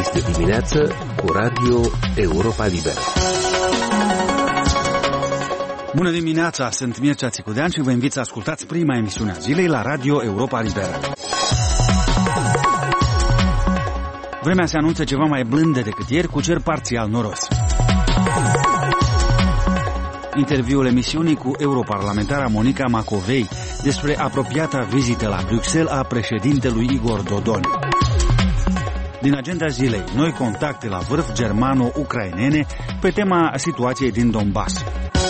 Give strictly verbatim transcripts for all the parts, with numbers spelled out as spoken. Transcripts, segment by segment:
Este dimineață cu Radio Europa Liberă. Bună dimineața, sunt Mircea Țicudean și vă invit să ascultați prima emisiune a zilei la Radio Europa Liberă. Vremea se anunță ceva mai blândă decât ieri, cu cer parțial noros. Interviul emisiunii cu europarlamentara Monica Macovei despre apropiata vizită la Bruxelles a președintelui Igor Dodon. Din agenda zilei, noi contacte la vârf germano-ucrainene pe tema situației din Donbass.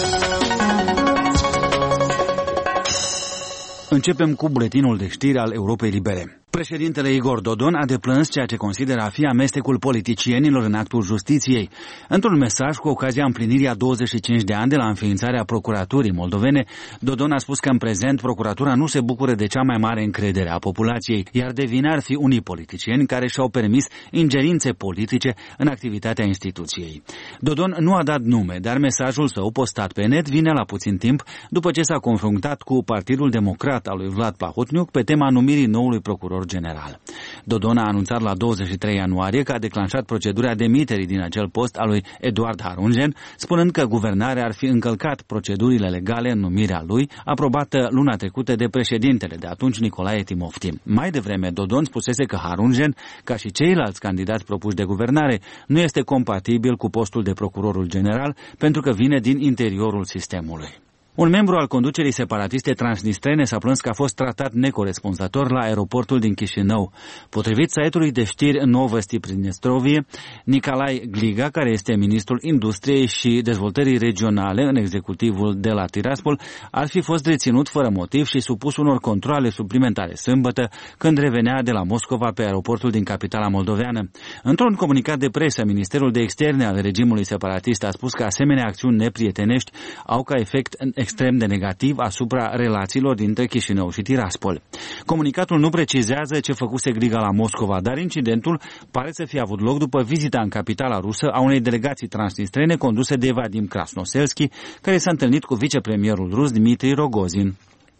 Începem cu buletinul de știri al Europei Libere. Președintele Igor Dodon a deplâns ceea ce consideră a fi amestecul politicienilor în actul justiției. Într-un mesaj cu ocazia împlinirii a douăzeci și cinci de ani de la înființarea Procuraturii moldovene, Dodon a spus că în prezent Procuratura nu se bucură de cea mai mare încredere a populației, iar de vină ar fi unii politicieni care și-au permis ingerințe politice în activitatea instituției. Dodon nu a dat nume, dar mesajul său postat pe net vine la puțin timp după ce s-a confruntat cu Partidul Democrat al lui Vlad Plahotniuc pe tema numirii noului procuror general. Dodon a anunțat la douăzeci și trei ianuarie că a declanșat procedura demiterii din acel post a lui Eduard Harungen, spunând că guvernarea ar fi încălcat procedurile legale în numirea lui, aprobată luna trecută de președintele de atunci Nicolae Timofti. Mai devreme, Dodon spusese că Harungen, ca și ceilalți candidați propuși de guvernare, nu este compatibil cu postul de procurorul general pentru că vine din interiorul sistemului. Un membru al conducerii separatiste transnistrene s-a plâns că a fost tratat necorespunzător la aeroportul din Chișinău. Potrivit site-ului de știri Novosti Pridnestrovie, Nicolae Gliga, care este ministrul Industriei și Dezvoltării Regionale în executivul de la Tiraspol, ar fi fost reținut fără motiv și supus unor controale suplimentare sâmbătă, când revenea de la Moscova pe aeroportul din capitala moldoveană. Într-un comunicat de presă, Ministerul de Externe al regimului separatist a spus că asemenea acțiuni neprietenești au ca efect extrem de negativ asupra relațiilor dintre Chișinău și Tiraspol. Comunicatul nu precizează ce făcuse Gliga la Moscova, dar incidentul pare să fie avut loc după vizita în capitala rusă a unei delegații transnistrene conduse de Vadim Krasnoselski, care s-a întâlnit cu vicepremierul rus Dmitri Rogozin.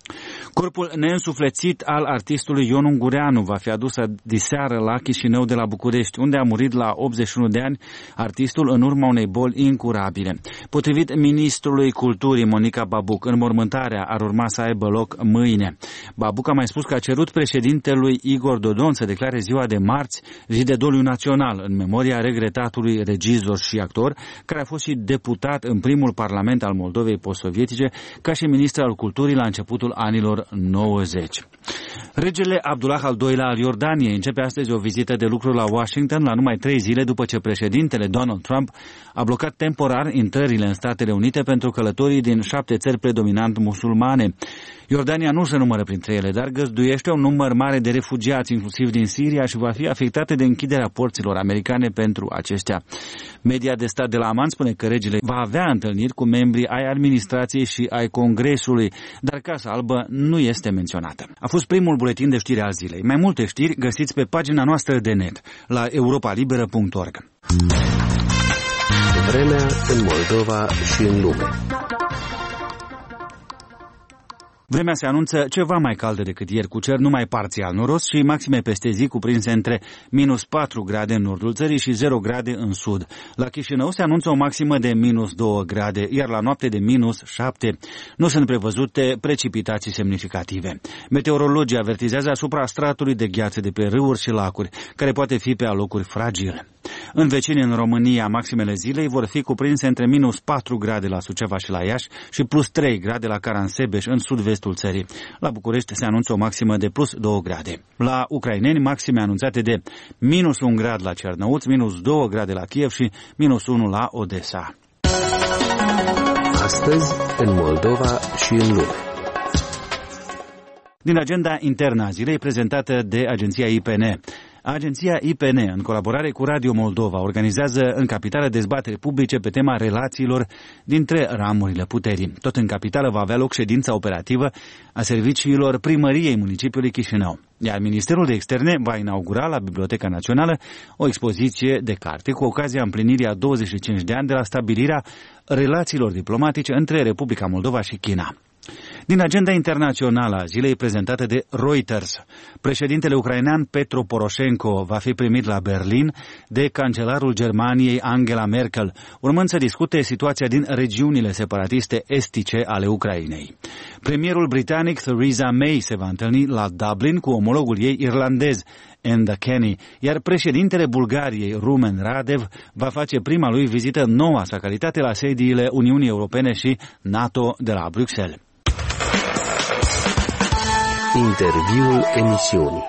Corpul neînsuflețit al artistului Ion Ungureanu va fi adus diseară la Chișinău de la București, unde a murit la optzeci și unu de ani artistul în urma unei boli incurabile. Potrivit ministrului culturii Monica Babuc, înmormântarea ar urma să aibă loc mâine. Babuc a mai spus că a cerut președintelui Igor Dodon să declare ziua de marți zi de doliu național în memoria regretatului regizor și actor, care a fost și deputat în primul parlament al Moldovei post-sovietice ca și ministru al culturii la începutul anilor nouăzeci. Regele Abdullah al doilea al Iordaniei începe astăzi o vizită de lucru la Washington la numai trei zile după ce președintele Donald Trump a blocat temporar intrările în Statele Unite pentru călătorii din șapte țări predominant musulmane. Iordania nu se numără printre ele, dar găzduiește un număr mare de refugiați, inclusiv din Siria, și va fi afectată de închiderea porților americane pentru aceștia. Media de stat de la Amman spune că regele va avea întâlniri cu membrii ai administrației și ai Congresului, dar Casa Albă nu este menționată. A fost primul buletin de știri al zilei. Mai multe știri găsiți pe pagina noastră de net, la europa liberă punct org. Vremea în Moldova și în lume. Vremea se anunță ceva mai caldă decât ieri, cu cer numai parțial noros și maxime peste zi cuprinse între minus patru grade în nordul țării și zero grade în sud. La Chișinău se anunță o maximă de minus doi grade, iar la noapte de minus șapte. Nu sunt prevăzute precipitații semnificative. Meteorologii avertizează asupra stratului de gheață de pe râuri și lacuri, care poate fi pe alocuri fragile. În vecini în România, maximele zilei vor fi cuprinse între minus patru grade la Suceava și la Iași și plus trei grade la Caransebeș, în sud-vestul țării. La București se anunță o maximă de plus doi grade. La ucraineni, maxime anunțate de minus un grad la Cernăuț, minus doi grade la Kiev și minus unu la Odessa. Astăzi, în Moldova și în lume. Din agenda internă a zilei prezentată de agenția I P N. Agenția I P N, în colaborare cu Radio Moldova, organizează în capitală dezbateri publice pe tema relațiilor dintre ramurile puterii. Tot în capitală va avea loc ședința operativă a serviciilor primăriei municipiului Chișinău. Iar Ministerul de Externe va inaugura la Biblioteca Națională o expoziție de carte cu ocazia împlinirii a douăzeci și cinci de ani de la stabilirea relațiilor diplomatice între Republica Moldova și China. Din agenda internațională a zilei prezentată de Reuters, președintele ucrainean Petro Poroșenko va fi primit la Berlin de cancelarul Germaniei Angela Merkel, urmând să discute situația din regiunile separatiste estice ale Ucrainei. Premierul britanic Theresa May se va întâlni la Dublin cu omologul ei irlandez, Enda Kenny, iar președintele Bulgariei, Rumen Radev, va face prima lui vizită în noua sa calitate la sediile Uniunii Europene și NATO de la Bruxelles. Interviul emisiunii.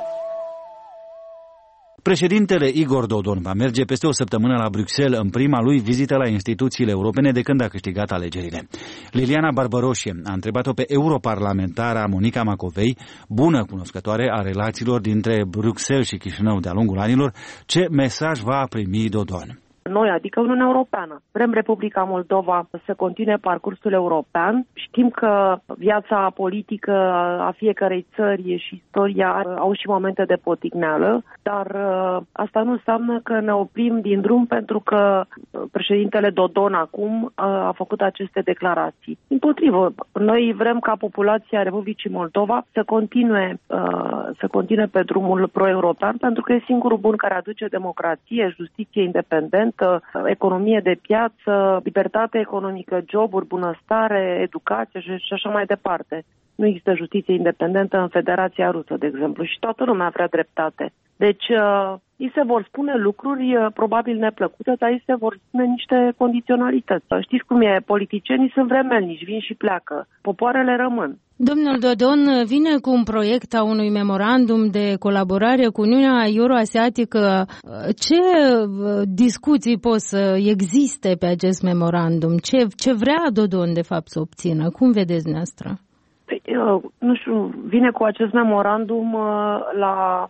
Președintele Igor Dodon va merge peste o săptămână la Bruxelles în prima lui vizită la instituțiile europene de când a câștigat alegerile. Liliana Barbaroșie a întrebat-o pe europarlamentara Monica Macovei, bună cunoscătoare a relațiilor dintre Bruxelles și Chișinău de-a lungul anilor, ce mesaj va primi Dodon. Noi, adică Uniunea Europeană, vrem Republica Moldova să continue parcursul european. Știm că viața politică a fiecărei țări și istoria au și momente de poticneală, dar asta nu înseamnă că ne oprim din drum pentru că președintele Dodon acum a făcut aceste declarații. Dimpotrivă, noi vrem ca populația Republicii Moldova să continue, să continue pe drumul pro-european, pentru că e singurul bun care aduce democrație, justiție independentă, economie de piață, libertate economică, joburi, bunăstare, educație și așa mai departe. Nu există justiție independentă în Federația Rusă, de exemplu, și toată lumea vrea dreptate. Deci, uh, îi se vor spune lucruri uh, probabil neplăcute, dar îi se vor spune niște condiționalități. Știți cum e, politicienii sunt vremelnici, vin și pleacă, popoarele rămân. Domnul Dodon vine cu un proiect a unui memorandum de colaborare cu Uniunea Euroasiatică. Ce discuții pot să existe pe acest memorandum? Ce, ce vrea Dodon, de fapt, să obțină? Cum vedeți dumneavoastră? Păi, nu știu, vine cu acest memorandum la,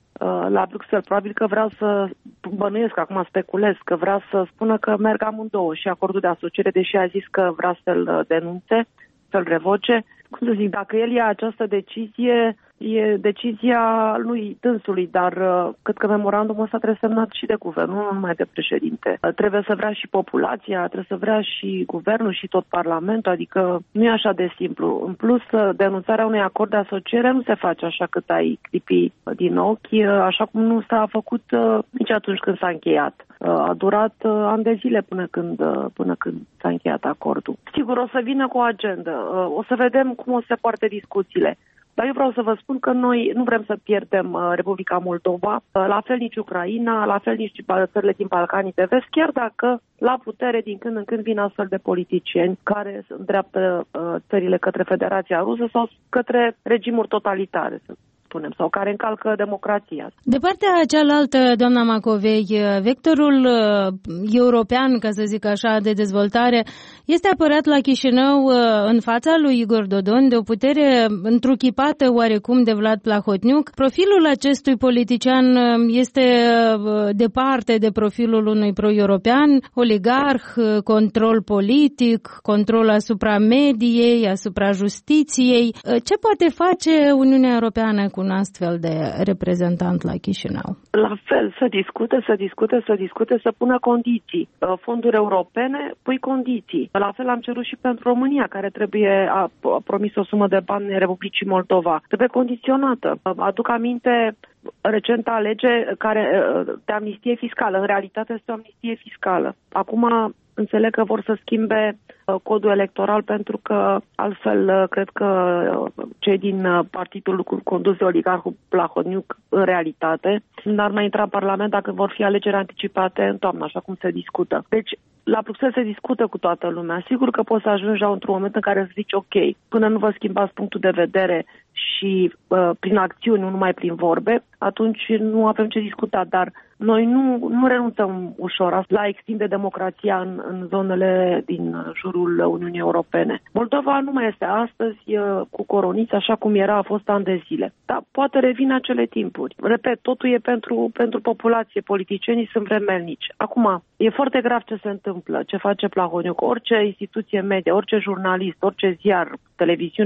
la Bruxelles. Probabil că vrea să, bănuiesc, acum speculez, că vrea să spună că merg amândouă, și acordul de asociere, deși a zis că vrea să-l denunțe, să-l revoce. Cum să zic, dacă el ia această decizie, e decizia lui dânsului, dar uh, cred că memorandumul ăsta trebuie semnat și de guvern, nu numai de președinte. Uh, trebuie să vrea și populația, trebuie să vrea și guvernul și tot parlamentul, adică nu e așa de simplu. În plus, uh, denunțarea unui acord de asociere nu se face așa cât ai clipi din ochi, uh, așa cum nu s-a făcut uh, nici atunci când s-a încheiat. Uh, a durat uh, ani de zile până când, uh, până când s-a încheiat acordul. Sigur, o să vină cu o agendă, uh, o să vedem cum o să se poarte discuțiile. Dar eu vreau să vă spun că noi nu vrem să pierdem uh, Republica Moldova, uh, la fel nici Ucraina, la fel nici țările din Balcanii de Vest, chiar dacă la putere din când în când vin astfel de politicieni care îndreaptă uh, țările către Federația Rusă sau către regimuri totalitare, să spunem, sau care încalcă democrația. De partea cealaltă, doamna Macovei, vectorul uh, european, ca să zic așa, de dezvoltare, este apărat la Chișinău uh, în fața lui Igor Dodon de o putere întruchipată oarecum de Vlad Plahotniuc. Profilul acestui politician este uh, departe de profilul unui pro-european, oligarh, uh, control politic, control asupra mediei, asupra justiției. Uh, ce poate face Uniunea Europeană cu un astfel de reprezentant la Chișinău? La fel, să discute, să discute, să discute, să pună condiții. Fonduri europene, pui condiții. La fel am cerut și pentru România, care trebuie, a, a promis o sumă de bani Republicii Moldova. Trebuie condiționată. Aduc aminte recenta lege care, de amnistie fiscală. În realitate este o amnistie fiscală. Acum înțeleg că vor să schimbe codul electoral pentru că altfel cred că cei din partidul condus de oligarhul Plahotniuc în realitate n-ar mai intra în Parlament dacă vor fi alegeri anticipate în toamnă, așa cum se discută. Deci la Bruxelles se discută cu toată lumea. Sigur că poți să ajungi la într-un moment în care să zici ok, până nu vă schimbați punctul de vedere și uh, prin acțiuni, nu numai prin vorbe, atunci nu avem ce discuta, dar noi nu, nu renunțăm ușor la a extinde democrația în, în zonele din jurul Uniunii Europene. Moldova nu mai este astăzi uh, cu coroniți așa cum era, a fost ani de zile. Dar poate revine acele timpuri. Repet, totul e pentru, pentru populație, politicienii sunt vremelnici. Acum, e foarte grav ce se întâmplă, ce face Plahotniuc. Orice instituție media, orice jurnalist, orice ziar, televiziune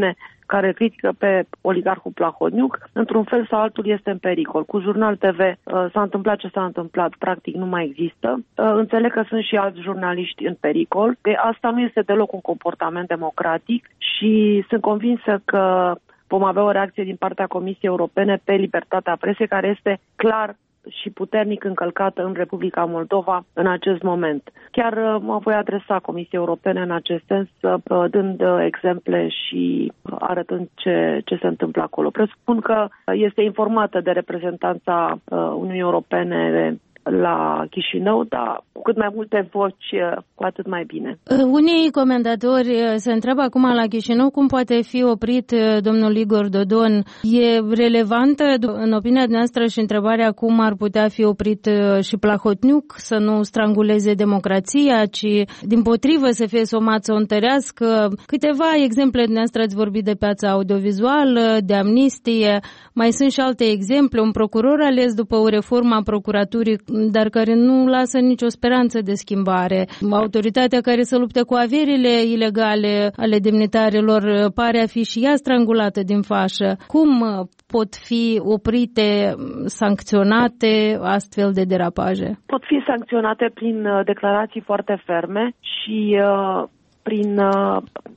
care critică pe oligarhul Plahotniuc, într-un fel sau altul este în pericol. Cu Jurnal T V s-a întâmplat ce s-a întâmplat, practic nu mai există. Înțeleg că sunt și alți jurnaliști în pericol. De asta nu este deloc un comportament democratic și sunt convinsă că vom avea o reacție din partea Comisiei Europene pe libertatea presei, care este clar și puternic încălcată în Republica Moldova în acest moment. Chiar mă voi adresa Comisiei Europene în acest sens, dând exemple și arătând ce, ce se întâmplă acolo. Presupun că este informată de reprezentanța Uniunii Europene la Chișinău, dar cu cât mai multe voci, cu atât mai bine. Unii comentatori se întreabă acum la Chișinău cum poate fi oprit domnul Igor Dodon. E relevantă, în opinia noastră, și întrebarea cum ar putea fi oprit și Plahotniuc să nu stranguleze democrația, ci dimpotrivă să fie somat să o întărească. Câteva exemple dumneavoastră ați vorbit de piața audiovizuală, de amnistie, mai sunt și alte exemple. Un procuror ales după o reformă a procuraturii, dar care nu lasă nicio speranță de schimbare. Autoritatea care se luptă cu averile ilegale ale demnitarilor pare a fi și ea strangulată din fașă. Cum pot fi oprite, sancționate astfel de derapaje? Pot fi sancționate prin declarații foarte ferme și uh, prin uh,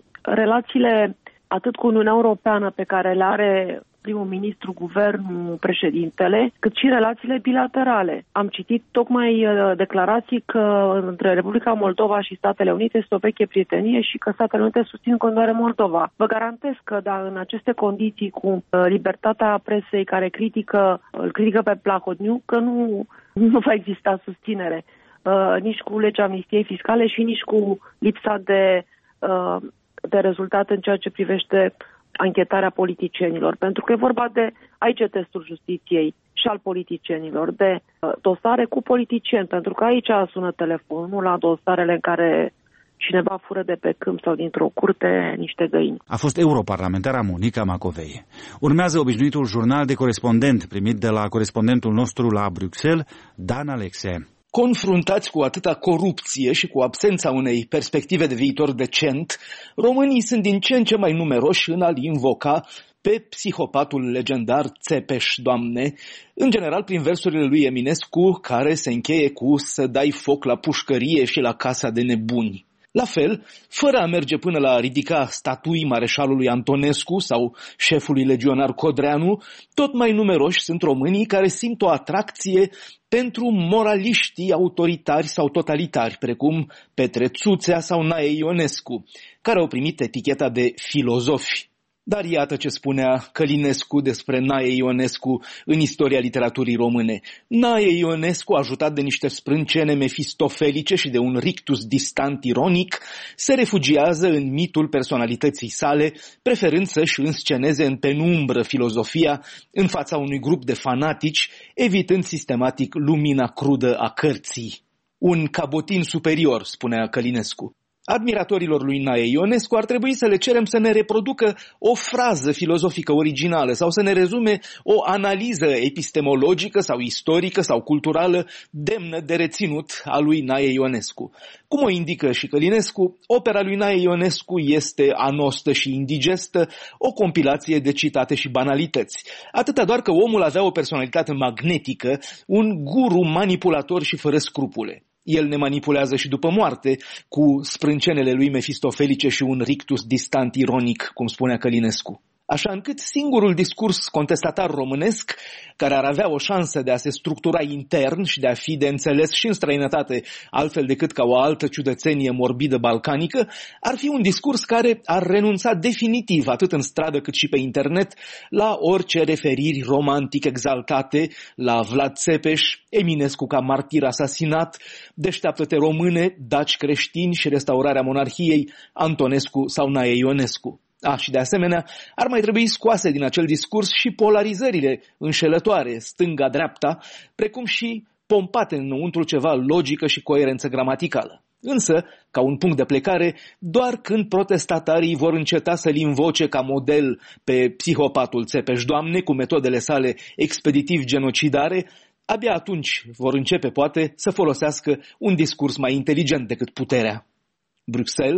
relațiile atât cu Uniunea Europeană pe care le are primul ministru, guvernul, președintele, cât și relațiile bilaterale. Am citit tocmai declarații că între Republica Moldova și Statele Unite este o veche prietenie și că Statele Unite susțin în continuare Moldova. Vă garantez că, da, în aceste condiții, cu libertatea presei care critică, îl critică pe Plahotniuc, că nu, nu va exista susținere uh, nici cu legea amnistiei fiscale și nici cu lipsa de, uh, de rezultat în ceea ce privește anchetarea politicienilor, pentru că e vorba de, aici e testul justiției și al politicienilor, de uh, dosare cu politicieni, pentru că aici sună telefonul, la dosarele în care cineva fură de pe câmp sau dintr-o curte niște găini. A fost europarlamentara Monica Macovei. Urmează obișnuitul jurnal de corespondent primit de la corespondentul nostru la Bruxelles, Dan Alexe. Confruntați cu atâta corupție și cu absența unei perspective de viitor decent, românii sunt din ce în ce mai numeroși în a-l invoca pe psihopatul legendar Țepeș, Doamne, în general prin versurile lui Eminescu, care se încheie cu să dai foc la pușcărie și la casa de nebuni. La fel, fără a merge până la a ridica statui mareșalului Antonescu sau șefului legionar Codreanu, tot mai numeroși sunt românii care simt o atracție pentru moraliștii autoritari sau totalitari, precum Petre Țuțea sau Nae Ionescu, care au primit eticheta de filozofi. Dar iată ce spunea Călinescu despre Nae Ionescu în istoria literaturii române. Nae Ionescu, ajutat de niște sprâncene mefistofelice și de un rictus distant ironic, se refugiază în mitul personalității sale, preferând să-și însceneze în penumbră filozofia în fața unui grup de fanatici, evitând sistematic lumina crudă a cărții. Un cabotin superior, spunea Călinescu. Admiratorilor lui Nae Ionescu ar trebui să le cerem să ne reproducă o frază filozofică originală sau să ne rezume o analiză epistemologică sau istorică sau culturală demnă de reținut a lui Nae Ionescu. Cum o indică și Călinescu, opera lui Nae Ionescu este anostă și indigestă, o compilație de citate și banalități. Atâta doar că omul avea o personalitate magnetică, un guru manipulator și fără scrupule. El ne manipulează și după moarte, cu sprâncenele lui mefistofelice și un rictus distant ironic, cum spunea Călinescu. Așa încât singurul discurs contestatar românesc, care ar avea o șansă de a se structura intern și de a fi de înțeles și în străinătate, altfel decât ca o altă ciudățenie morbidă balcanică, ar fi un discurs care ar renunța definitiv, atât în stradă cât și pe internet, la orice referiri romantic exaltate, la Vlad Țepeș, Eminescu ca martir asasinat, Deșteaptă-te române, daci creștini și restaurarea monarhiei, Antonescu sau Nae Ionescu. A, și de asemenea, ar mai trebui scoase din acel discurs și polarizările înșelătoare, stânga-dreapta, precum și pompate înăuntru ceva logică și coerență gramaticală. Însă, ca un punct de plecare, doar când protestatarii vor înceta să-l invoce ca model pe psihopatul Țepeș, Doamne, cu metodele sale expeditiv genocidare, abia atunci vor începe, poate, să folosească un discurs mai inteligent decât puterea. Bruxelles,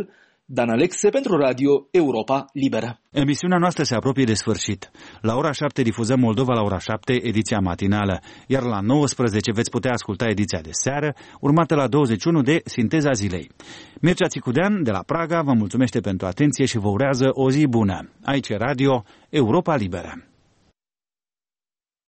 Dan Alexe pentru Radio Europa Liberă. Emisiunea noastră se apropie de sfârșit. La ora șapte difuzăm Moldova la ora șapte, ediția matinală, iar la nouăsprezece veți putea asculta ediția de seară, urmată la douăzeci și unu de Sinteza Zilei. Mircea Țicudean de la Praga vă mulțumește pentru atenție și vă urează o zi bună. Aici e Radio Europa Liberă.